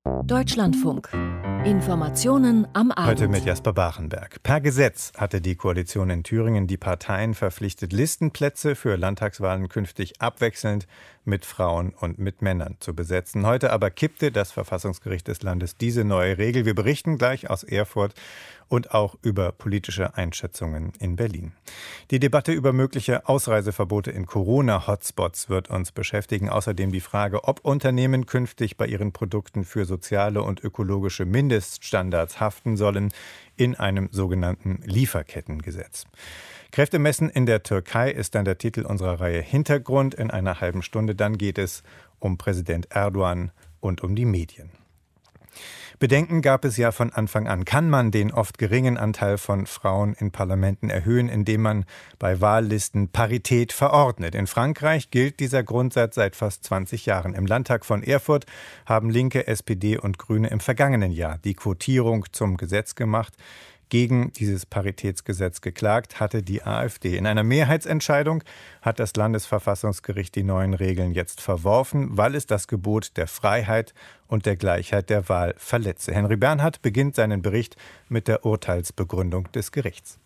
Deutschlandfunk. Informationen am Abend. Heute mit Jasper Bachenberg. Per Gesetz hatte die Koalition in Thüringen die Parteien verpflichtet, Listenplätze für Landtagswahlen künftig abwechselnd mit Frauen und mit Männern zu besetzen. Heute aber kippte das Verfassungsgericht des Landes diese neue Regel. Wir berichten gleich aus Erfurt und auch über politische Einschätzungen in Berlin. Die Debatte über mögliche Ausreiseverbote in Corona-Hotspots wird uns beschäftigen. Außerdem die Frage, ob Unternehmen künftig bei ihren Produkten für soziale und ökologische Mindeststandards haften sollen in einem sogenannten Lieferkettengesetz. Kräftemessen in der Türkei ist dann der Titel unserer Reihe Hintergrund. In einer halben Stunde dann geht es um Präsident Erdogan und um die Medien. Bedenken gab es ja von Anfang an. Kann man den oft geringen Anteil von Frauen in Parlamenten erhöhen, indem man bei Wahllisten Parität verordnet? In Frankreich gilt dieser Grundsatz seit fast 20 Jahren. Im Landtag von Erfurt haben Linke, SPD und Grüne im vergangenen Jahr die Quotierung zum Gesetz gemacht. Gegen dieses Paritätsgesetz geklagt hatte die AfD. In einer Mehrheitsentscheidung hat das Landesverfassungsgericht die neuen Regeln jetzt verworfen, weil es das Gebot der Freiheit und der Gleichheit der Wahl verletze. Henry Bernhard beginnt seinen Bericht mit der Urteilsbegründung des Gerichts.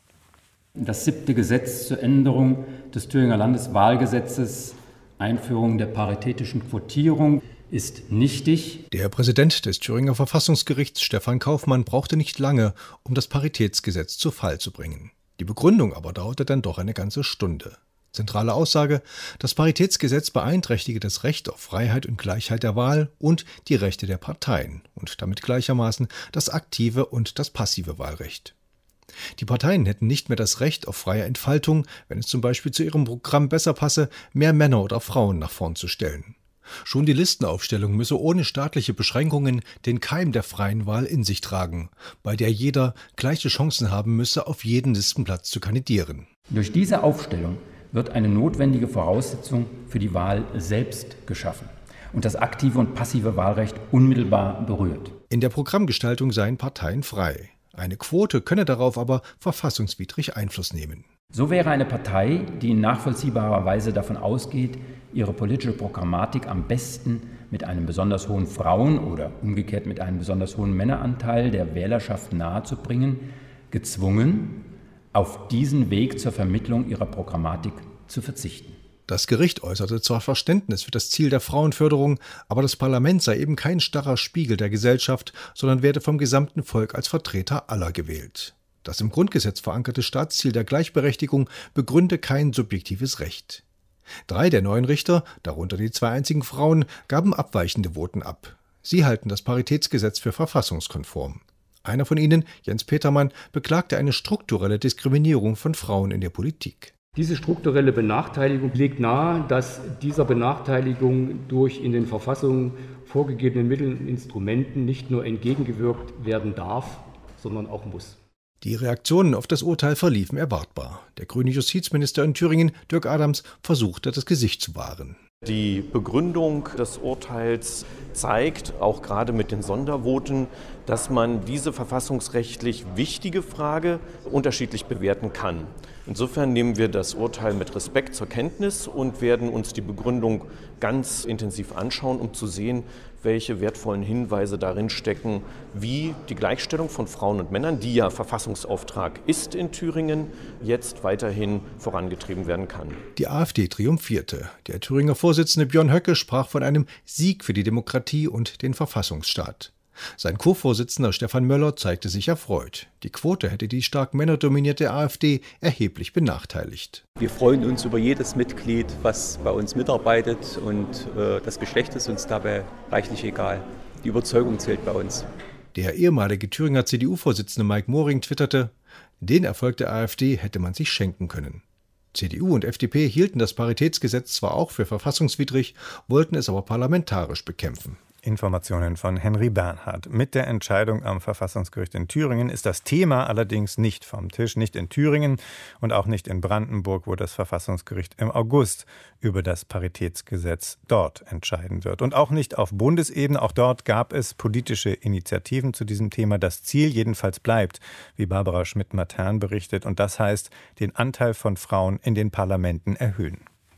Das 7. Gesetz zur Änderung des Thüringer Landeswahlgesetzes, Einführung der paritätischen Quotierung, ist nichtig. Der Präsident des Thüringer Verfassungsgerichts, Stefan Kaufmann, brauchte nicht lange, um das Paritätsgesetz zu Fall zu bringen. Die Begründung aber dauerte dann doch eine ganze Stunde. Zentrale Aussage: Das Paritätsgesetz beeinträchtige das Recht auf Freiheit und Gleichheit der Wahl und die Rechte der Parteien und damit gleichermaßen das aktive und das passive Wahlrecht. Die Parteien hätten nicht mehr das Recht auf freie Entfaltung, wenn es zum Beispiel zu ihrem Programm besser passe, mehr Männer oder Frauen nach vorn zu stellen. Schon die Listenaufstellung müsse ohne staatliche Beschränkungen den Keim der freien Wahl in sich tragen, bei der jeder gleiche Chancen haben müsse, auf jeden Listenplatz zu kandidieren. Durch diese Aufstellung wird eine notwendige Voraussetzung für die Wahl selbst geschaffen und das aktive und passive Wahlrecht unmittelbar berührt. In der Programmgestaltung seien Parteien frei. Eine Quote könne darauf aber verfassungswidrig Einfluss nehmen. So wäre eine Partei, die in nachvollziehbarer Weise davon ausgeht, ihre politische Programmatik am besten mit einem besonders hohen Frauen- oder umgekehrt mit einem besonders hohen Männeranteil der Wählerschaft nahezubringen, gezwungen, auf diesen Weg zur Vermittlung ihrer Programmatik zu verzichten. Das Gericht äußerte zwar Verständnis für das Ziel der Frauenförderung, aber das Parlament sei eben kein starrer Spiegel der Gesellschaft, sondern werde vom gesamten Volk als Vertreter aller gewählt. Das im Grundgesetz verankerte Staatsziel der Gleichberechtigung begründe kein subjektives Recht. 3 der 9 Richter, darunter die 2 einzigen Frauen, gaben abweichende Voten ab. Sie halten das Paritätsgesetz für verfassungskonform. Einer von ihnen, Jens Petermann, beklagte eine strukturelle Diskriminierung von Frauen in der Politik. Diese strukturelle Benachteiligung legt nahe, dass dieser Benachteiligung durch in den Verfassungen vorgegebenen Mittel und Instrumenten nicht nur entgegengewirkt werden darf, sondern auch muss. Die Reaktionen auf das Urteil verliefen erwartbar. Der grüne Justizminister in Thüringen, Dirk Adams, versuchte, das Gesicht zu wahren. Die Begründung des Urteils zeigt, auch gerade mit den Sondervoten, dass man diese verfassungsrechtlich wichtige Frage unterschiedlich bewerten kann. Insofern nehmen wir das Urteil mit Respekt zur Kenntnis und werden uns die Begründung ganz intensiv anschauen, um zu sehen, welche wertvollen Hinweise darin stecken, wie die Gleichstellung von Frauen und Männern, die ja Verfassungsauftrag ist in Thüringen, jetzt weiterhin vorangetrieben werden kann. Die AfD triumphierte. Der Thüringer Vorsitzende Björn Höcke sprach von einem Sieg für die Demokratie und den Verfassungsstaat. Sein Co-Vorsitzender Stefan Möller zeigte sich erfreut. Die Quote hätte die stark männerdominierte AfD erheblich benachteiligt. Wir freuen uns über jedes Mitglied, was bei uns mitarbeitet, und das Geschlecht ist uns dabei reichlich egal. Die Überzeugung zählt bei uns. Der ehemalige Thüringer CDU-Vorsitzende Mike Moring twitterte: Den Erfolg der AfD hätte man sich schenken können. CDU und FDP hielten das Paritätsgesetz zwar auch für verfassungswidrig, wollten es aber parlamentarisch bekämpfen. Informationen von Henry Bernhard. Mit der Entscheidung am Verfassungsgericht in Thüringen ist das Thema allerdings nicht vom Tisch, nicht in Thüringen und auch nicht in Brandenburg, wo das Verfassungsgericht im August über das Paritätsgesetz dort entscheiden wird. Und auch nicht auf Bundesebene, auch dort gab es politische Initiativen zu diesem Thema. Das Ziel jedenfalls bleibt, wie Barbara Schmidt-Matern berichtet, und das heißt, den Anteil von Frauen in den Parlamenten erhöhen.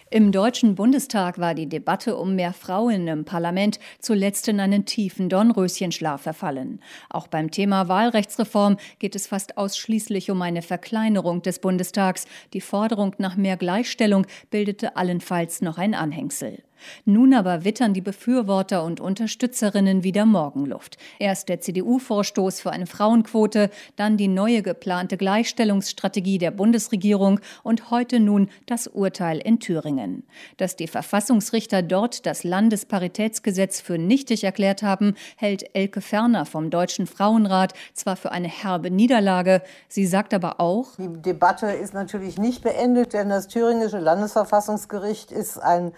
Im Deutschen Bundestag war die Debatte um mehr Frauen im Parlament zuletzt in einen tiefen Dornröschenschlaf verfallen. Auch beim Thema Wahlrechtsreform geht es fast ausschließlich um eine Verkleinerung des Bundestags. Die Forderung nach mehr Gleichstellung bildete allenfalls noch ein Anhängsel. Nun aber wittern die Befürworter und Unterstützerinnen wieder Morgenluft. Erst der CDU-Vorstoß für eine Frauenquote, dann die neue geplante Gleichstellungsstrategie der Bundesregierung und heute nun das Urteil in Thüringen. Dass die Verfassungsrichter dort das Landesparitätsgesetz für nichtig erklärt haben, hält Elke Ferner vom Deutschen Frauenrat zwar für eine herbe Niederlage, sie sagt aber auch: Die Debatte ist natürlich nicht beendet, denn das thüringische Landesverfassungsgericht ist ein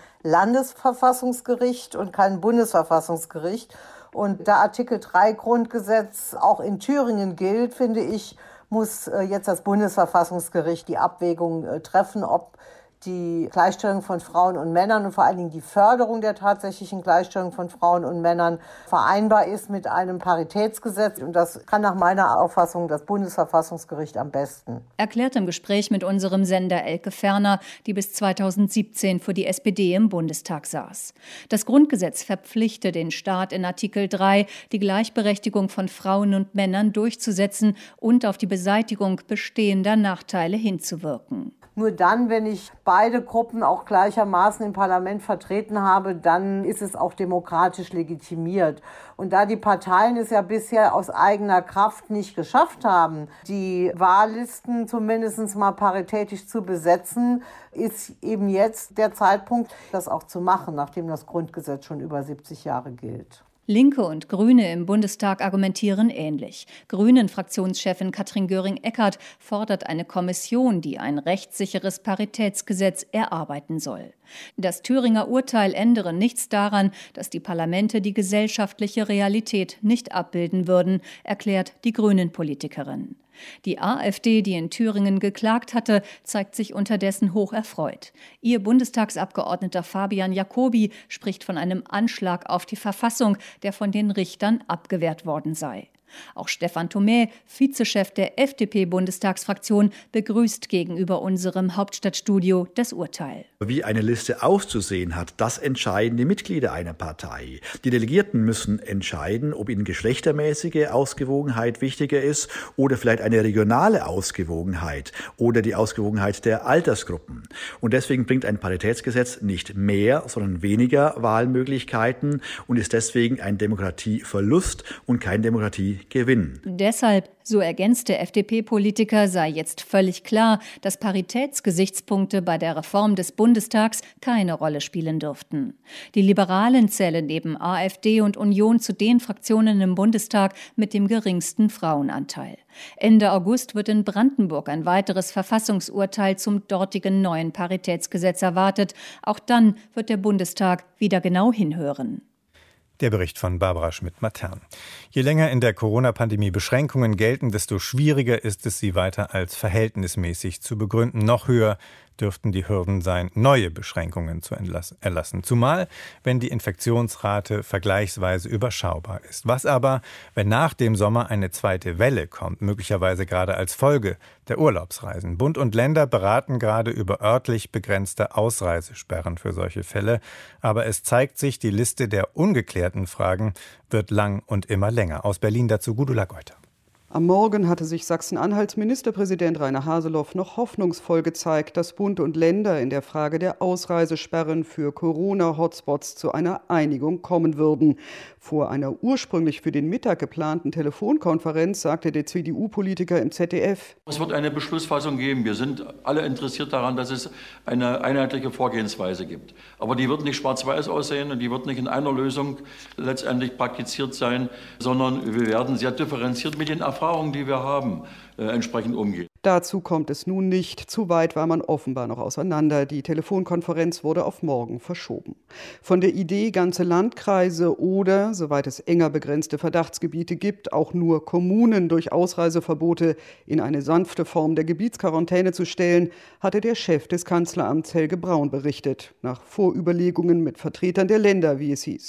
Landesverfassungsgericht und kein Bundesverfassungsgericht. Und da Artikel 3 Grundgesetz auch in Thüringen gilt, finde ich, muss jetzt das Bundesverfassungsgericht die Abwägung treffen, ob die Gleichstellung von Frauen und Männern und vor allen Dingen die Förderung der tatsächlichen Gleichstellung von Frauen und Männern vereinbar ist mit einem Paritätsgesetz. Und das kann nach meiner Auffassung das Bundesverfassungsgericht am besten. Erklärt im Gespräch mit unserem Sender Elke Ferner, die bis 2017 für die SPD im Bundestag saß. Das Grundgesetz verpflichtet den Staat in Artikel 3, die Gleichberechtigung von Frauen und Männern durchzusetzen und auf die Beseitigung bestehender Nachteile hinzuwirken. Nur dann, wenn ich beide Gruppen auch gleichermaßen im Parlament vertreten habe, dann ist es auch demokratisch legitimiert. Und da die Parteien es ja bisher aus eigener Kraft nicht geschafft haben, die Wahllisten zumindest mal paritätisch zu besetzen, ist eben jetzt der Zeitpunkt, das auch zu machen, nachdem das Grundgesetz schon über 70 Jahre gilt. Linke und Grüne im Bundestag argumentieren ähnlich. Grünen-Fraktionschefin Katrin Göring-Eckardt fordert eine Kommission, die ein rechtssicheres Paritätsgesetz erarbeiten soll. Das Thüringer Urteil ändere nichts daran, dass die Parlamente die gesellschaftliche Realität nicht abbilden würden, erklärt die Grünen-Politikerin. Die AfD, die in Thüringen geklagt hatte, zeigt sich unterdessen hoch erfreut. Ihr Bundestagsabgeordneter Fabian Jacobi spricht von einem Anschlag auf die Verfassung, der von den Richtern abgewehrt worden sei. Auch Stefan Thomé, Vizechef der FDP-Bundestagsfraktion, begrüßt gegenüber unserem Hauptstadtstudio das Urteil. Wie eine Liste auszusehen hat, das entscheiden die Mitglieder einer Partei. Die Delegierten müssen entscheiden, ob ihnen geschlechtermäßige Ausgewogenheit wichtiger ist oder vielleicht eine regionale Ausgewogenheit oder die Ausgewogenheit der Altersgruppen. Und deswegen bringt ein Paritätsgesetz nicht mehr, sondern weniger Wahlmöglichkeiten und ist deswegen ein Demokratieverlust und kein Demokratiegewinn. Deshalb, so ergänzt der FDP-Politiker, sei jetzt völlig klar, dass Paritätsgesichtspunkte bei der Reform des Bundestags keine Rolle spielen dürften. Die Liberalen zählen neben AfD und Union zu den Fraktionen im Bundestag mit dem geringsten Frauenanteil. Ende August wird in Brandenburg ein weiteres Verfassungsurteil zum dortigen neuen Paritätsgesetz erwartet. Auch dann wird der Bundestag wieder genau hinhören. Der Bericht von Barbara Schmidt-Matern. Je länger in der Corona-Pandemie Beschränkungen gelten, desto schwieriger ist es, sie weiter als verhältnismäßig zu begründen. Noch höher dürften die Hürden sein, neue Beschränkungen zu erlassen. Zumal, wenn die Infektionsrate vergleichsweise überschaubar ist. Was aber, wenn nach dem Sommer eine zweite Welle kommt, möglicherweise gerade als Folge der Urlaubsreisen? Bund und Länder beraten gerade über örtlich begrenzte Ausreisesperren für solche Fälle. Aber es zeigt sich, die Liste der ungeklärten Fragen wird lang und immer länger. Aus Berlin dazu Gudula Geuter. Am Morgen hatte sich Sachsen-Anhalts Ministerpräsident Rainer Haseloff noch hoffnungsvoll gezeigt, dass Bund und Länder in der Frage der Ausreisesperren für Corona-Hotspots zu einer Einigung kommen würden. Vor einer ursprünglich für den Mittag geplanten Telefonkonferenz sagte der CDU-Politiker im ZDF: Es wird eine Beschlussfassung geben. Wir sind alle interessiert daran, dass es eine einheitliche Vorgehensweise gibt. Aber die wird nicht schwarz-weiß aussehen und die wird nicht in einer Lösung letztendlich praktiziert sein, sondern wir werden sehr differenziert mit den Erfahrungen, die wir haben, entsprechend umgehen. Dazu kommt es nun nicht. Zu weit war man offenbar noch auseinander. Die Telefonkonferenz wurde auf morgen verschoben. Von der Idee, ganze Landkreise oder, soweit es enger begrenzte Verdachtsgebiete gibt, auch nur Kommunen durch Ausreiseverbote in eine sanfte Form der Gebietsquarantäne zu stellen, hatte der Chef des Kanzleramts Helge Braun berichtet, nach Vorüberlegungen mit Vertretern der Länder, wie es hieß.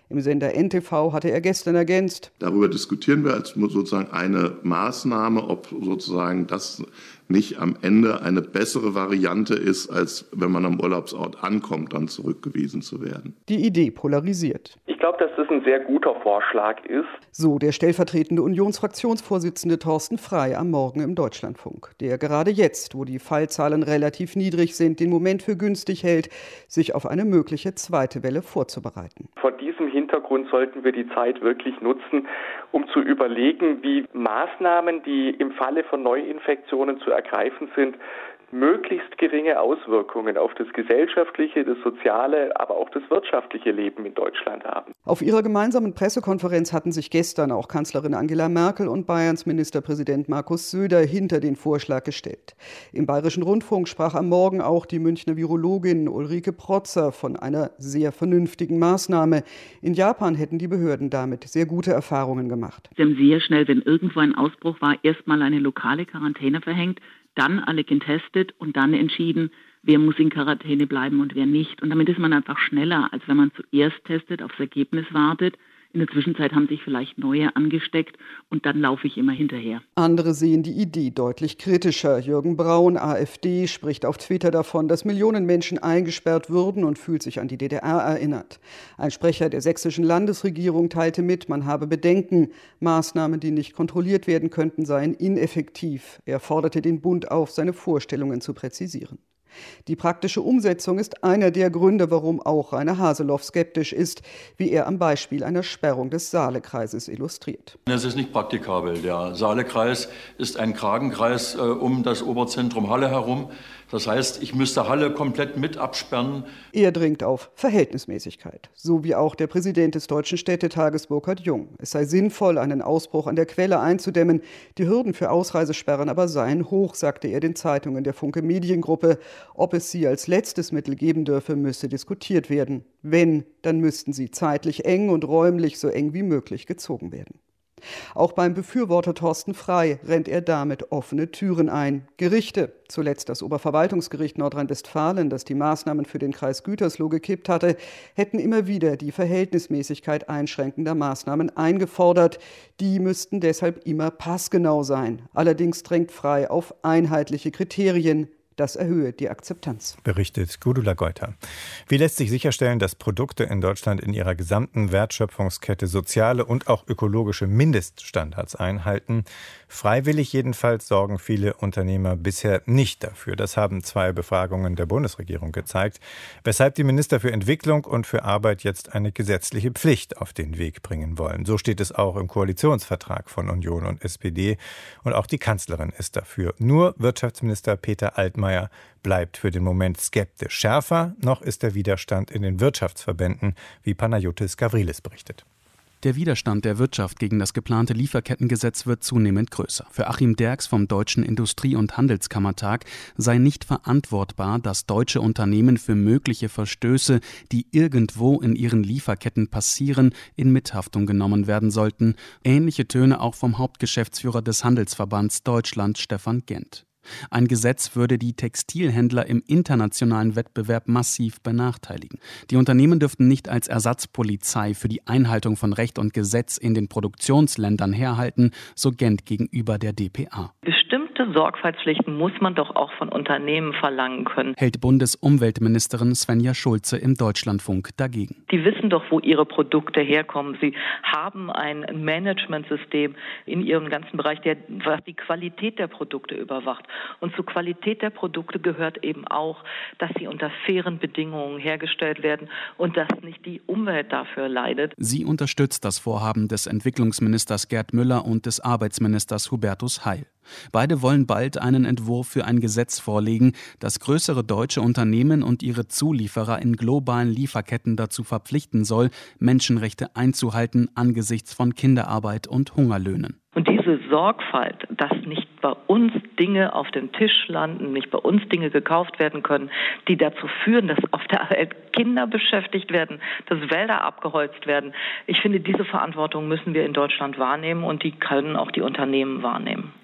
Im Sender NTV hatte er gestern ergänzt: Darüber diskutieren wir als sozusagen eine Maßnahme, ob sozusagen das nicht am Ende eine bessere Variante ist, als wenn man am Urlaubsort ankommt, dann zurückgewiesen zu werden. Die Idee polarisiert. Ich glaube, dass das ein sehr guter Vorschlag ist. So der stellvertretende Unionsfraktionsvorsitzende Thorsten Frey am Morgen im Deutschlandfunk, der gerade jetzt, wo die Fallzahlen relativ niedrig sind, den Moment für günstig hält, sich auf eine mögliche zweite Welle vorzubereiten. Vor diesem Hintergrund sollten wir die Zeit wirklich nutzen, um zu überlegen, wie Maßnahmen, die im Falle von Neuinfektionen zu ergreifen sind, möglichst geringe Auswirkungen auf das gesellschaftliche, das soziale, aber auch das wirtschaftliche Leben in Deutschland haben. Auf ihrer gemeinsamen Pressekonferenz hatten sich gestern auch Kanzlerin Angela Merkel und Bayerns Ministerpräsident Markus Söder hinter den Vorschlag gestellt. Im Bayerischen Rundfunk sprach am Morgen auch die Münchner Virologin Ulrike Protzer von einer sehr vernünftigen Maßnahme. In Japan hätten die Behörden damit sehr gute Erfahrungen gemacht. Sie haben sehr schnell, wenn irgendwo ein Ausbruch war, erstmal eine lokale Quarantäne verhängt, dann alle getestet und dann entschieden, wer muss in Quarantäne bleiben und wer nicht. Und damit ist man einfach schneller, als wenn man zuerst testet, aufs Ergebnis wartet. In der Zwischenzeit haben sich vielleicht neue angesteckt und dann laufe ich immer hinterher. Andere sehen die Idee deutlich kritischer. Jürgen Braun, AfD, spricht auf Twitter davon, dass Millionen Menschen eingesperrt würden und fühlt sich an die DDR erinnert. Ein Sprecher der sächsischen Landesregierung teilte mit, man habe Bedenken. Maßnahmen, die nicht kontrolliert werden könnten, seien ineffektiv. Er forderte den Bund auf, seine Vorstellungen zu präzisieren. Die praktische Umsetzung ist einer der Gründe, warum auch Rainer Haseloff skeptisch ist, wie er am Beispiel einer Sperrung des Saalekreises illustriert. Es ist nicht praktikabel. Der Saalekreis ist ein Kragenkreis um das Oberzentrum Halle herum. Das heißt, ich müsste Halle komplett mit absperren. Er dringt auf Verhältnismäßigkeit, so wie auch der Präsident des Deutschen Städtetages Burkhard Jung. Es sei sinnvoll, einen Ausbruch an der Quelle einzudämmen. Die Hürden für Ausreisesperren aber seien hoch, sagte er den Zeitungen der Funke Mediengruppe. Ob es sie als letztes Mittel geben dürfe, müsse diskutiert werden. Wenn, dann müssten sie zeitlich eng und räumlich so eng wie möglich gezogen werden. Auch beim Befürworter Thorsten Frey rennt er damit offene Türen ein. Gerichte, zuletzt das Oberverwaltungsgericht Nordrhein-Westfalen, das die Maßnahmen für den Kreis Gütersloh gekippt hatte, hätten immer wieder die Verhältnismäßigkeit einschränkender Maßnahmen eingefordert. Die müssten deshalb immer passgenau sein. Allerdings drängt Frey auf einheitliche Kriterien. Das erhöhe die Akzeptanz. Berichtet Gudula Goiter. Wie lässt sich sicherstellen, dass Produkte in Deutschland in ihrer gesamten Wertschöpfungskette soziale und auch ökologische Mindeststandards einhalten? Freiwillig jedenfalls sorgen viele Unternehmer bisher nicht dafür. Das haben 2 Befragungen der Bundesregierung gezeigt, weshalb die Minister für Entwicklung und für Arbeit jetzt eine gesetzliche Pflicht auf den Weg bringen wollen. So steht es auch im Koalitionsvertrag von Union und SPD. Und auch die Kanzlerin ist dafür. Nur Wirtschaftsminister Peter Altmaier bleibt für den Moment skeptisch. Schärfer noch ist der Widerstand in den Wirtschaftsverbänden, wie Panayotis Gavrilis berichtet. Der Widerstand der Wirtschaft gegen das geplante Lieferkettengesetz wird zunehmend größer. Für Achim Derks vom Deutschen Industrie- und Handelskammertag sei nicht verantwortbar, dass deutsche Unternehmen für mögliche Verstöße, die irgendwo in ihren Lieferketten passieren, in Mithaftung genommen werden sollten. Ähnliche Töne auch vom Hauptgeschäftsführer des Handelsverbands Deutschland, Stefan Gent. Ein Gesetz würde die Textilhändler im internationalen Wettbewerb massiv benachteiligen. Die Unternehmen dürften nicht als Ersatzpolizei für die Einhaltung von Recht und Gesetz in den Produktionsländern herhalten, so Gent gegenüber der dpa. Bestimmte Sorgfaltspflichten muss man doch auch von Unternehmen verlangen können, hält Bundesumweltministerin Svenja Schulze im Deutschlandfunk dagegen. Die wissen doch, wo ihre Produkte herkommen. Sie haben ein Managementsystem in ihrem ganzen Bereich, was die Qualität der Produkte überwacht. Und zur Qualität der Produkte gehört eben auch, dass sie unter fairen Bedingungen hergestellt werden und dass nicht die Umwelt dafür leidet. Sie unterstützt das Vorhaben des Entwicklungsministers Gerd Müller und des Arbeitsministers Hubertus Heil. Beide wollen bald einen Entwurf für ein Gesetz vorlegen, das größere deutsche Unternehmen und ihre Zulieferer in globalen Lieferketten dazu verpflichten soll, Menschenrechte einzuhalten angesichts von Kinderarbeit und Hungerlöhnen. Und diese Sorgfalt, dass nicht bei uns Dinge auf dem Tisch landen, nicht bei uns Dinge gekauft werden können, die dazu führen, dass auf der Welt Kinder beschäftigt werden, dass Wälder abgeholzt werden. Ich finde, diese Verantwortung müssen wir in Deutschland wahrnehmen und die können auch die Unternehmen wahrnehmen.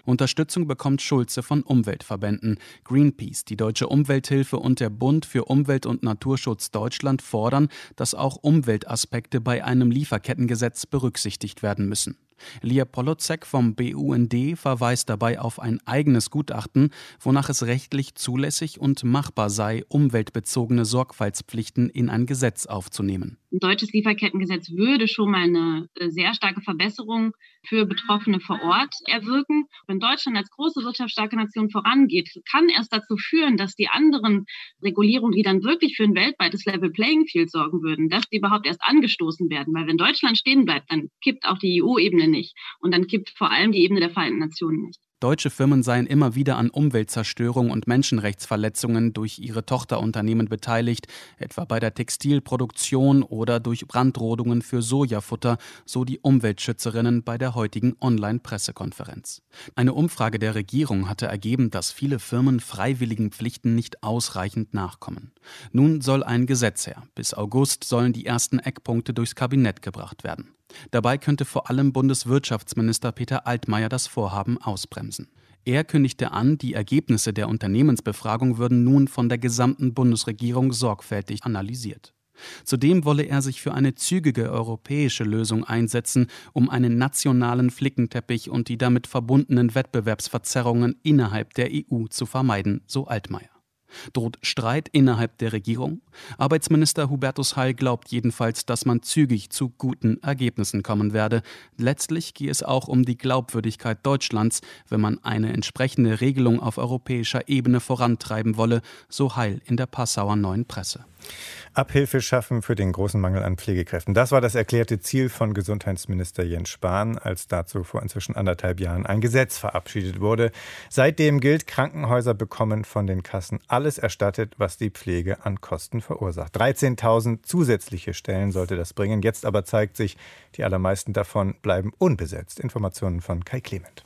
Unterstützung bekommt Schulze von Umweltverbänden. Greenpeace, die Deutsche Umwelthilfe und der Bund für Umwelt- und Naturschutz Deutschland fordern, dass auch Umweltaspekte bei einem Lieferkettengesetz berücksichtigt werden müssen. Lia Polozek vom BUND verweist dabei auf ein eigenes Gutachten, wonach es rechtlich zulässig und machbar sei, umweltbezogene Sorgfaltspflichten in ein Gesetz aufzunehmen. Ein deutsches Lieferkettengesetz würde schon mal eine sehr starke Verbesserung für Betroffene vor Ort erwirken. Wenn Deutschland als große wirtschaftsstarke Nation vorangeht, kann es dazu führen, dass die anderen Regulierungen, die dann wirklich für ein weltweites Level Playing Field sorgen würden, dass die überhaupt erst angestoßen werden. Weil wenn Deutschland stehen bleibt, dann kippt auch die EU-Ebene nicht. Und dann kippt vor allem die Ebene der Vereinten Nationen nicht. Deutsche Firmen seien immer wieder an Umweltzerstörung und Menschenrechtsverletzungen durch ihre Tochterunternehmen beteiligt, etwa bei der Textilproduktion oder durch Brandrodungen für Sojafutter, so die Umweltschützerinnen bei der heutigen Online-Pressekonferenz. Eine Umfrage der Regierung hatte ergeben, dass viele Firmen freiwilligen Pflichten nicht ausreichend nachkommen. Nun soll ein Gesetz her. Bis August sollen die ersten Eckpunkte durchs Kabinett gebracht werden. Dabei könnte vor allem Bundeswirtschaftsminister Peter Altmaier das Vorhaben ausbremsen. Er kündigte an, die Ergebnisse der Unternehmensbefragung würden nun von der gesamten Bundesregierung sorgfältig analysiert. Zudem wolle er sich für eine zügige europäische Lösung einsetzen, um einen nationalen Flickenteppich und die damit verbundenen Wettbewerbsverzerrungen innerhalb der EU zu vermeiden, so Altmaier. Droht Streit innerhalb der Regierung? Arbeitsminister Hubertus Heil glaubt jedenfalls, dass man zügig zu guten Ergebnissen kommen werde. Letztlich gehe es auch um die Glaubwürdigkeit Deutschlands, wenn man eine entsprechende Regelung auf europäischer Ebene vorantreiben wolle, so Heil in der Passauer Neuen Presse. Abhilfe schaffen für den großen Mangel an Pflegekräften. Das war das erklärte Ziel von Gesundheitsminister Jens Spahn, als dazu vor inzwischen 1,5 Jahren ein Gesetz verabschiedet wurde. Seitdem gilt, Krankenhäuser bekommen von den Kassen alles erstattet, was die Pflege an Kosten verursacht. 13.000 zusätzliche Stellen sollte das bringen. Jetzt aber zeigt sich, die allermeisten davon bleiben unbesetzt. Informationen von Kai Clement.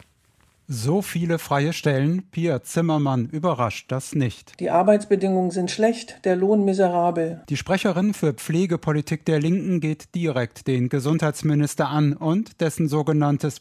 So viele freie Stellen, Pia Zimmermann überrascht das nicht. Die Arbeitsbedingungen sind schlecht, der Lohn miserabel. Die Sprecherin für Pflegepolitik der Linken geht direkt den Gesundheitsminister an und dessen sogenanntes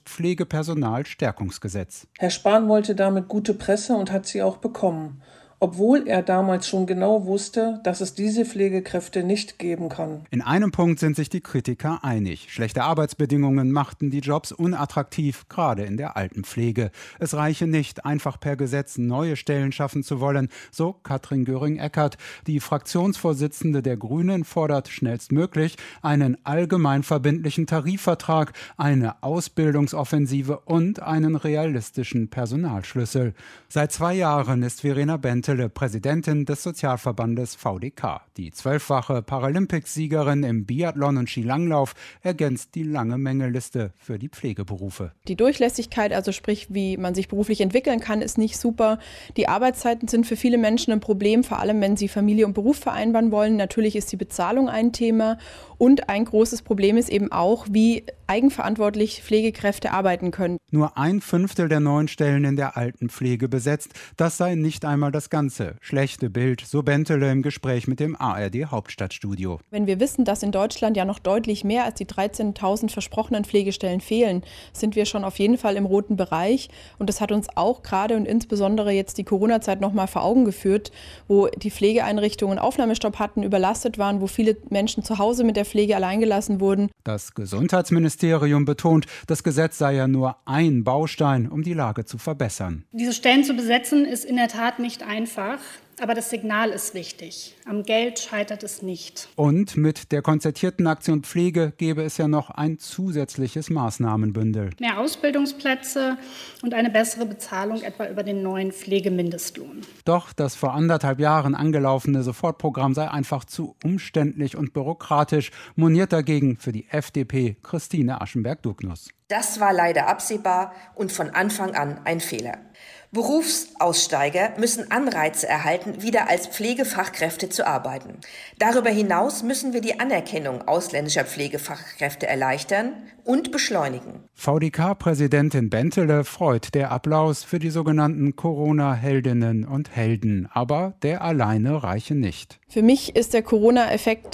Pflegepersonalstärkungsgesetz. Herr Spahn wollte damit gute Presse und hat sie auch bekommen. Obwohl er damals schon genau wusste, dass es diese Pflegekräfte nicht geben kann. In einem Punkt sind sich die Kritiker einig. Schlechte Arbeitsbedingungen machten die Jobs unattraktiv, gerade in der Altenpflege. Es reiche nicht, einfach per Gesetz neue Stellen schaffen zu wollen, so Katrin Göring-Eckardt. Die Fraktionsvorsitzende der Grünen fordert schnellstmöglich einen allgemein verbindlichen Tarifvertrag, eine Ausbildungsoffensive und einen realistischen Personalschlüssel. Seit 2 Jahren ist Verena Bentele Präsidentin des Sozialverbandes VDK. Die 12-fache Paralympicsiegerin im Biathlon und Skilanglauf ergänzt die lange Mängelliste für die Pflegeberufe. Die Durchlässigkeit, also sprich, wie man sich beruflich entwickeln kann, ist nicht super. Die Arbeitszeiten sind für viele Menschen ein Problem, vor allem wenn sie Familie und Beruf vereinbaren wollen. Natürlich ist die Bezahlung ein Thema. Und ein großes Problem ist eben auch, wie eigenverantwortlich Pflegekräfte arbeiten können. Nur 1/5 der neuen Stellen in der Altenpflege besetzt. Das sei nicht einmal das ganze schlechte Bild, so Bentele im Gespräch mit dem ARD Hauptstadtstudio. Wenn wir wissen, dass in Deutschland ja noch deutlich mehr als die 13.000 versprochenen Pflegestellen fehlen, sind wir schon auf jeden Fall im roten Bereich. Und das hat uns auch gerade und insbesondere jetzt die Corona-Zeit noch mal vor Augen geführt, wo die Pflegeeinrichtungen Aufnahmestopp hatten, überlastet waren, wo viele Menschen zu Hause mit der Pflege alleingelassen wurden. Das Gesundheitsministerium betont, das Gesetz sei ja nur ein Baustein, um die Lage zu verbessern. Diese Stellen zu besetzen ist in der Tat nicht einfach. Aber das Signal ist wichtig. Am Geld scheitert es nicht. Und mit der konzertierten Aktion Pflege gäbe es ja noch ein zusätzliches Maßnahmenbündel. Mehr Ausbildungsplätze und eine bessere Bezahlung etwa über den neuen Pflegemindestlohn. Doch das vor 1,5 Jahren angelaufene Sofortprogramm sei einfach zu umständlich und bürokratisch, moniert dagegen für die FDP Christine Aschenberg-Dugnus. Das war leider absehbar und von Anfang an ein Fehler. Berufsaussteiger müssen Anreize erhalten, wieder als Pflegefachkräfte zu arbeiten. Darüber hinaus müssen wir die Anerkennung ausländischer Pflegefachkräfte erleichtern und beschleunigen. VDK-Präsidentin Bentele freut der Applaus für die sogenannten Corona-Heldinnen und Helden. Aber der alleine reiche nicht. Für mich ist der Corona-Effekt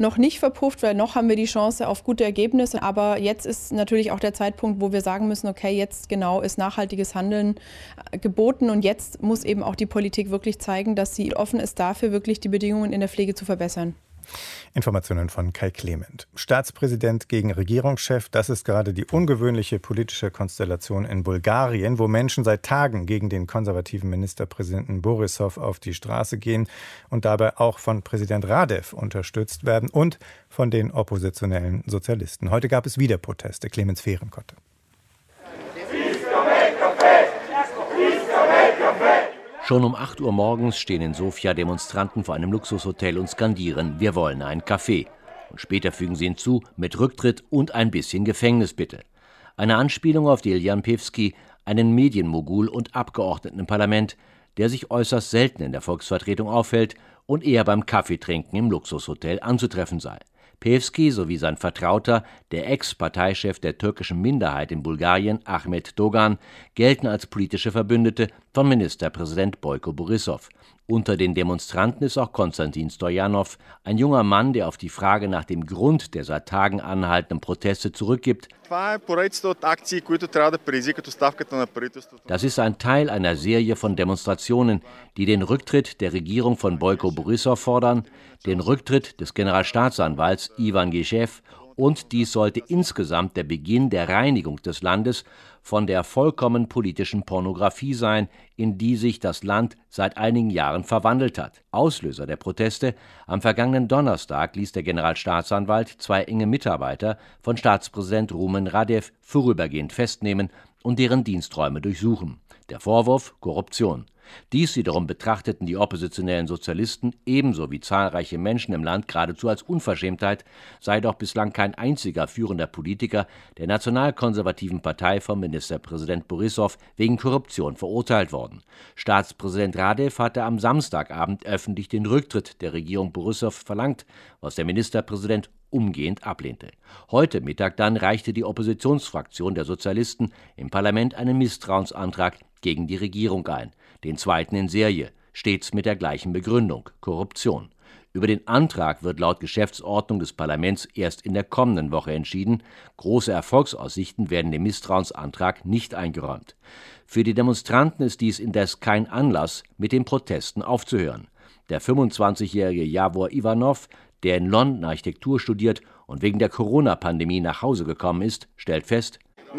noch nicht verpufft, weil noch haben wir die Chance auf gute Ergebnisse. Aber jetzt ist natürlich auch der Zeitpunkt, wo wir sagen müssen, okay, jetzt genau ist nachhaltiges Handeln geboten. Und jetzt muss eben auch die Politik wirklich zeigen, dass sie offen ist dafür, wirklich die Bedingungen in der Pflege zu verbessern. Informationen von Kai Clement. Staatspräsident gegen Regierungschef, das ist gerade die ungewöhnliche politische Konstellation in Bulgarien, wo Menschen seit Tagen gegen den konservativen Ministerpräsidenten Borissow auf die Straße gehen und dabei auch von Präsident Radev unterstützt werden und von den oppositionellen Sozialisten. Heute gab es wieder Proteste. Clemens Fehrenkotte. Schon um 8 Uhr morgens stehen in Sofia Demonstranten vor einem Luxushotel und skandieren: Wir wollen einen Kaffee. Und später fügen sie hinzu: mit Rücktritt und ein bisschen Gefängnis bitte. Eine Anspielung auf Delian Pevski, einen Medienmogul und Abgeordneten im Parlament, der sich äußerst selten in der Volksvertretung aufhält und eher beim Kaffeetrinken im Luxushotel anzutreffen sei. Pevski sowie sein Vertrauter, der Ex-Parteichef der türkischen Minderheit in Bulgarien, Ahmet Dogan, gelten als politische Verbündete von Ministerpräsident Bojko Borissow. Unter den Demonstranten ist auch Konstantin Stojanov, ein junger Mann, der auf die Frage nach dem Grund der seit Tagen anhaltenden Proteste zurückgibt: Das ist ein Teil einer Serie von Demonstrationen, die den Rücktritt der Regierung von Bojko Borissow fordern, den Rücktritt des Generalstaatsanwalts Ivan Gischew, und dies sollte insgesamt der Beginn der Reinigung des Landes von der vollkommen politischen Pornografie sein, in die sich das Land seit einigen Jahren verwandelt hat. Auslöser der Proteste: Am vergangenen Donnerstag ließ der Generalstaatsanwalt 2 enge Mitarbeiter von Staatspräsident Rumen Radev vorübergehend festnehmen und deren Diensträume durchsuchen. Der Vorwurf: Korruption. Dies wiederum betrachteten die oppositionellen Sozialisten ebenso wie zahlreiche Menschen im Land geradezu als Unverschämtheit, sei doch bislang kein einziger führender Politiker der nationalkonservativen Partei von Ministerpräsident Borissow wegen Korruption verurteilt worden. Staatspräsident Radev hatte am Samstagabend öffentlich den Rücktritt der Regierung Borissow verlangt, was der Ministerpräsident umgehend ablehnte. Heute Mittag dann reichte die Oppositionsfraktion der Sozialisten im Parlament einen Misstrauensantrag gegen die Regierung ein, den zweiten in Serie, stets mit der gleichen Begründung: Korruption. Über den Antrag wird laut Geschäftsordnung des Parlaments erst in der kommenden Woche entschieden. Große Erfolgsaussichten werden dem Misstrauensantrag nicht eingeräumt. Für die Demonstranten ist dies indes kein Anlass, mit den Protesten aufzuhören. Der 25-jährige Javor Ivanov, der in London Architektur studiert und wegen der Corona-Pandemie nach Hause gekommen ist, stellt fest: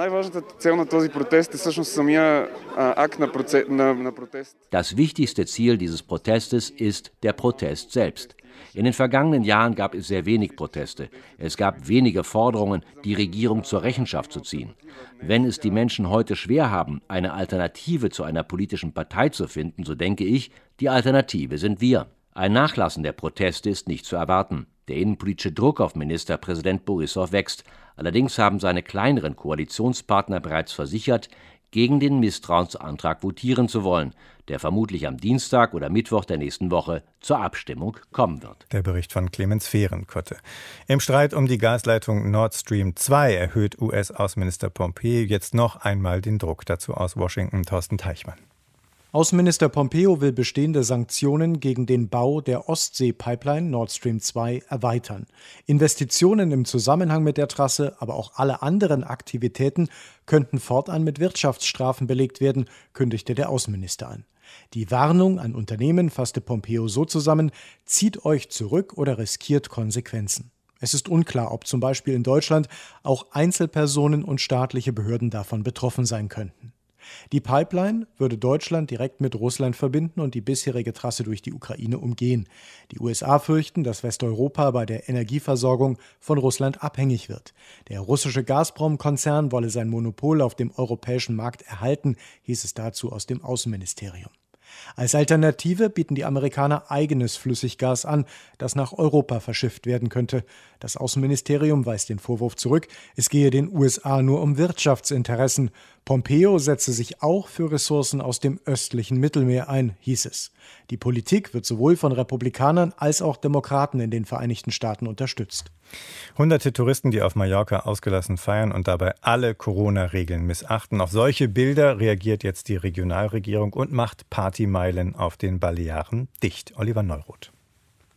Das wichtigste Ziel dieses Protestes ist der Protest selbst. In den vergangenen Jahren gab es sehr wenig Proteste. Es gab wenige Forderungen, die Regierung zur Rechenschaft zu ziehen. Wenn es die Menschen heute schwer haben, eine Alternative zu einer politischen Partei zu finden, so denke ich, die Alternative sind wir. Ein Nachlassen der Proteste ist nicht zu erwarten. Der innenpolitische Druck auf Ministerpräsident Borissow wächst. Allerdings haben seine kleineren Koalitionspartner bereits versichert, gegen den Misstrauensantrag votieren zu wollen, der vermutlich am Dienstag oder Mittwoch der nächsten Woche zur Abstimmung kommen wird. Der Bericht von Clemens Fehrenkotte. Im Streit um die Gasleitung Nord Stream 2 erhöht US-Außenminister Pompeo jetzt noch einmal den Druck. Dazu aus Washington Thorsten Teichmann. Außenminister Pompeo will bestehende Sanktionen gegen den Bau der Ostsee-Pipeline Nord Stream 2 erweitern. Investitionen im Zusammenhang mit der Trasse, aber auch alle anderen Aktivitäten könnten fortan mit Wirtschaftsstrafen belegt werden, kündigte der Außenminister an. Die Warnung an Unternehmen fasste Pompeo so zusammen: Zieht euch zurück oder riskiert Konsequenzen. Es ist unklar, ob zum Beispiel in Deutschland auch Einzelpersonen und staatliche Behörden davon betroffen sein könnten. Die Pipeline würde Deutschland direkt mit Russland verbinden und die bisherige Trasse durch die Ukraine umgehen. Die USA fürchten, dass Westeuropa bei der Energieversorgung von Russland abhängig wird. Der russische Gazprom-Konzern wolle sein Monopol auf dem europäischen Markt erhalten, hieß es dazu aus dem Außenministerium. Als Alternative bieten die Amerikaner eigenes Flüssiggas an, das nach Europa verschifft werden könnte. Das Außenministerium weist den Vorwurf zurück, es gehe den USA nur um Wirtschaftsinteressen. Pompeo setze sich auch für Ressourcen aus dem östlichen Mittelmeer ein, hieß es. Die Politik wird sowohl von Republikanern als auch Demokraten in den Vereinigten Staaten unterstützt. Hunderte Touristen, die auf Mallorca ausgelassen feiern und dabei alle Corona-Regeln missachten. Auf solche Bilder reagiert jetzt die Regionalregierung und macht Partymeilen auf den Balearen dicht. Oliver Neuroth.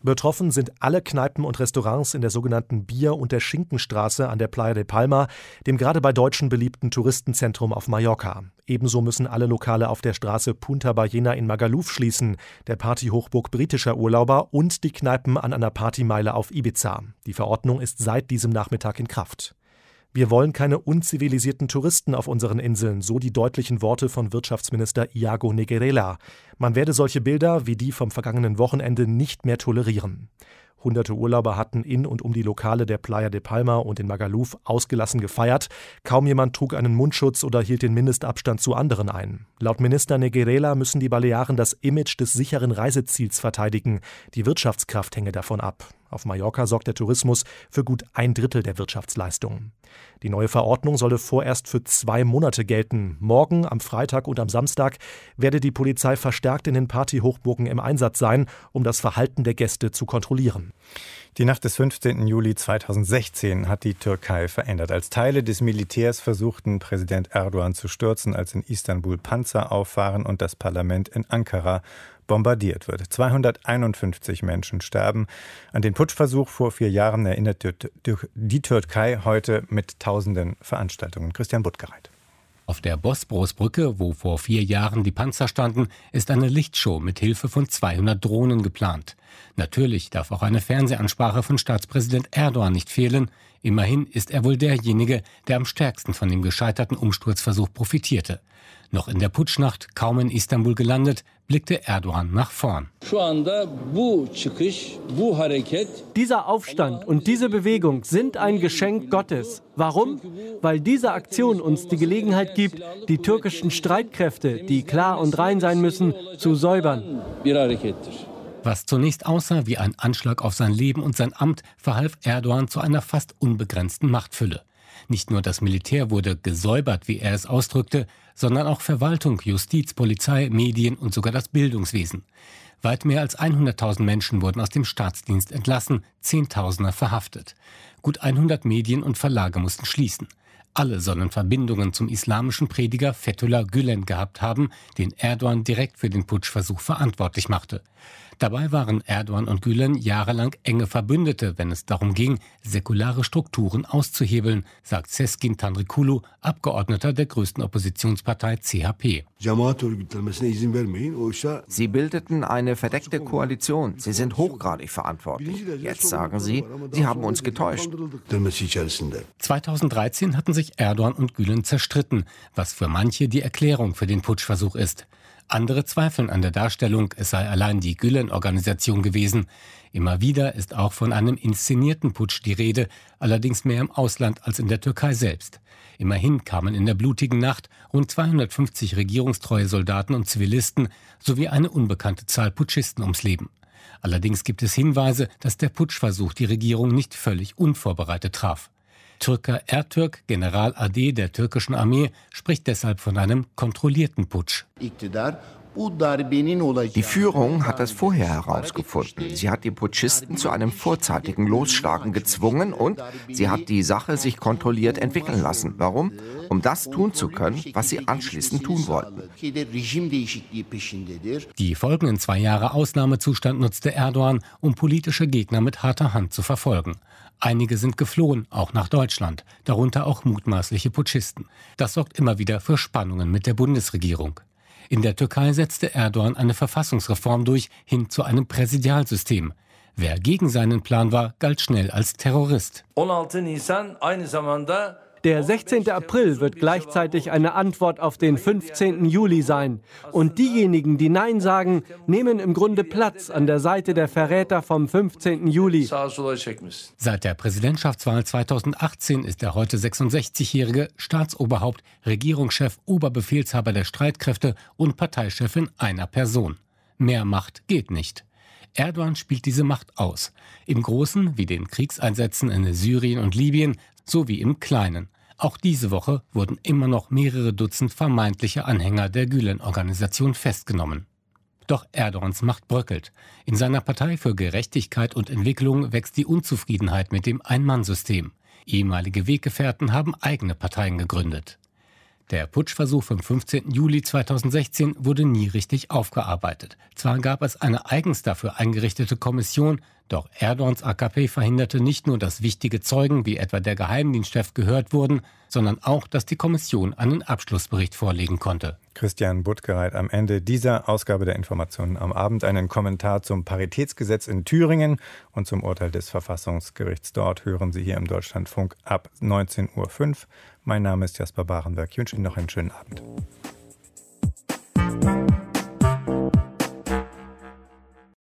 Betroffen sind alle Kneipen und Restaurants in der sogenannten Bier- und der Schinkenstraße an der Playa de Palma, dem gerade bei Deutschen beliebten Touristenzentrum auf Mallorca. Ebenso müssen alle Lokale auf der Straße Punta Ballena in Magaluf schließen, der Partyhochburg britischer Urlauber, und die Kneipen an einer Partymeile auf Ibiza. Die Verordnung ist seit diesem Nachmittag in Kraft. Wir wollen keine unzivilisierten Touristen auf unseren Inseln, so die deutlichen Worte von Wirtschaftsminister Iago Neguerela. Man werde solche Bilder wie die vom vergangenen Wochenende nicht mehr tolerieren. Hunderte Urlauber hatten in und um die Lokale der Playa de Palma und in Magaluf ausgelassen gefeiert. Kaum jemand trug einen Mundschutz oder hielt den Mindestabstand zu anderen ein. Laut Minister Neguerela müssen die Balearen das Image des sicheren Reiseziels verteidigen. Die Wirtschaftskraft hänge davon ab. Auf Mallorca sorgt der Tourismus für gut 1/3 der Wirtschaftsleistung. Die neue Verordnung solle vorerst für 2 Monate gelten. Morgen, am Freitag und am Samstag werde die Polizei verstärkt in den Partyhochburgen im Einsatz sein, um das Verhalten der Gäste zu kontrollieren. Die Nacht des 15. Juli 2016 hat die Türkei verändert. Als Teile des Militärs versuchten Präsident Erdogan zu stürzen, als in Istanbul Panzer auffahren und das Parlament in Ankara bombardiert wird. 251 Menschen sterben. An den Putschversuch vor 4 Jahren erinnert die Türkei heute mit tausenden Veranstaltungen. Christian Buttgereit. Auf der Bosporusbrücke, wo vor 4 Jahren die Panzer standen, ist eine Lichtshow mit Hilfe von 200 Drohnen geplant. Natürlich darf auch eine Fernsehansprache von Staatspräsident Erdogan nicht fehlen. Immerhin ist er wohl derjenige, der am stärksten von dem gescheiterten Umsturzversuch profitierte. Noch in der Putschnacht, kaum in Istanbul gelandet, blickte Erdogan nach vorn. Dieser Aufstand und diese Bewegung sind ein Geschenk Gottes. Warum? Weil diese Aktion uns die Gelegenheit gibt, die türkischen Streitkräfte, die klar und rein sein müssen, zu säubern. Was zunächst aussah wie ein Anschlag auf sein Leben und sein Amt, verhalf Erdogan zu einer fast unbegrenzten Machtfülle. Nicht nur das Militär wurde gesäubert, wie er es ausdrückte, sondern auch Verwaltung, Justiz, Polizei, Medien und sogar das Bildungswesen. Weit mehr als 100.000 Menschen wurden aus dem Staatsdienst entlassen, Zehntausende verhaftet. Gut 100 Medien und Verlage mussten schließen. Alle sollen Verbindungen zum islamischen Prediger Fethullah Gülen gehabt haben, den Erdogan direkt für den Putschversuch verantwortlich machte. Dabei waren Erdogan und Gülen jahrelang enge Verbündete, wenn es darum ging, säkulare Strukturen auszuhebeln, sagt Sezgin Tanrikulu, Abgeordneter der größten Oppositionspartei CHP. Sie bildeten eine verdeckte Koalition. Sie sind hochgradig verantwortlich. Jetzt sagen sie, sie haben uns getäuscht. 2013 hatten sich Erdogan und Gülen zerstritten, was für manche die Erklärung für den Putschversuch ist. Andere zweifeln an der Darstellung, es sei allein die Gülen-Organisation gewesen. Immer wieder ist auch von einem inszenierten Putsch die Rede, allerdings mehr im Ausland als in der Türkei selbst. Immerhin kamen in der blutigen Nacht rund 250 regierungstreue Soldaten und Zivilisten sowie eine unbekannte Zahl Putschisten ums Leben. Allerdings gibt es Hinweise, dass der Putschversuch die Regierung nicht völlig unvorbereitet traf. Türker Ertürk, General AD der türkischen Armee, spricht deshalb von einem kontrollierten Putsch. Die Führung hat das vorher herausgefunden. Sie hat die Putschisten zu einem vorzeitigen Losschlagen gezwungen und sie hat die Sache sich kontrolliert entwickeln lassen. Warum? Um das tun zu können, was sie anschließend tun wollten. Die folgenden 2 Jahre Ausnahmezustand nutzte Erdogan, um politische Gegner mit harter Hand zu verfolgen. Einige sind geflohen, auch nach Deutschland, darunter auch mutmaßliche Putschisten. Das sorgt immer wieder für Spannungen mit der Bundesregierung. In der Türkei setzte Erdogan eine Verfassungsreform durch, hin zu einem Präsidialsystem. Wer gegen seinen Plan war, galt schnell als Terrorist. Der 16. April wird gleichzeitig eine Antwort auf den 15. Juli sein. Und diejenigen, die Nein sagen, nehmen im Grunde Platz an der Seite der Verräter vom 15. Juli. Seit der Präsidentschaftswahl 2018 ist der heute 66-jährige Staatsoberhaupt, Regierungschef, Oberbefehlshaber der Streitkräfte und Parteichef in einer Person. Mehr Macht geht nicht. Erdogan spielt diese Macht aus. Im Großen, wie den Kriegseinsätzen in Syrien und Libyen, sowie im Kleinen. Auch diese Woche wurden immer noch mehrere Dutzend vermeintliche Anhänger der Gülen-Organisation festgenommen. Doch Erdogans Macht bröckelt. In seiner Partei für Gerechtigkeit und Entwicklung wächst die Unzufriedenheit mit dem Ein-Mann-System. Ehemalige Weggefährten haben eigene Parteien gegründet. Der Putschversuch vom 15. Juli 2016 wurde nie richtig aufgearbeitet. Zwar gab es eine eigens dafür eingerichtete Kommission, Doch Erdogans AKP verhinderte nicht nur, dass wichtige Zeugen wie etwa der Geheimdienstchef gehört wurden, sondern auch, dass die Kommission einen Abschlussbericht vorlegen konnte. Christian Buttgereit am Ende dieser Ausgabe der Informationen am Abend einen Kommentar zum Paritätsgesetz in Thüringen und zum Urteil des Verfassungsgerichts. Dort hören Sie hier im Deutschlandfunk ab 19.05 Uhr. Mein Name ist Jasper Barenberg. Ich wünsche Ihnen noch einen schönen Abend.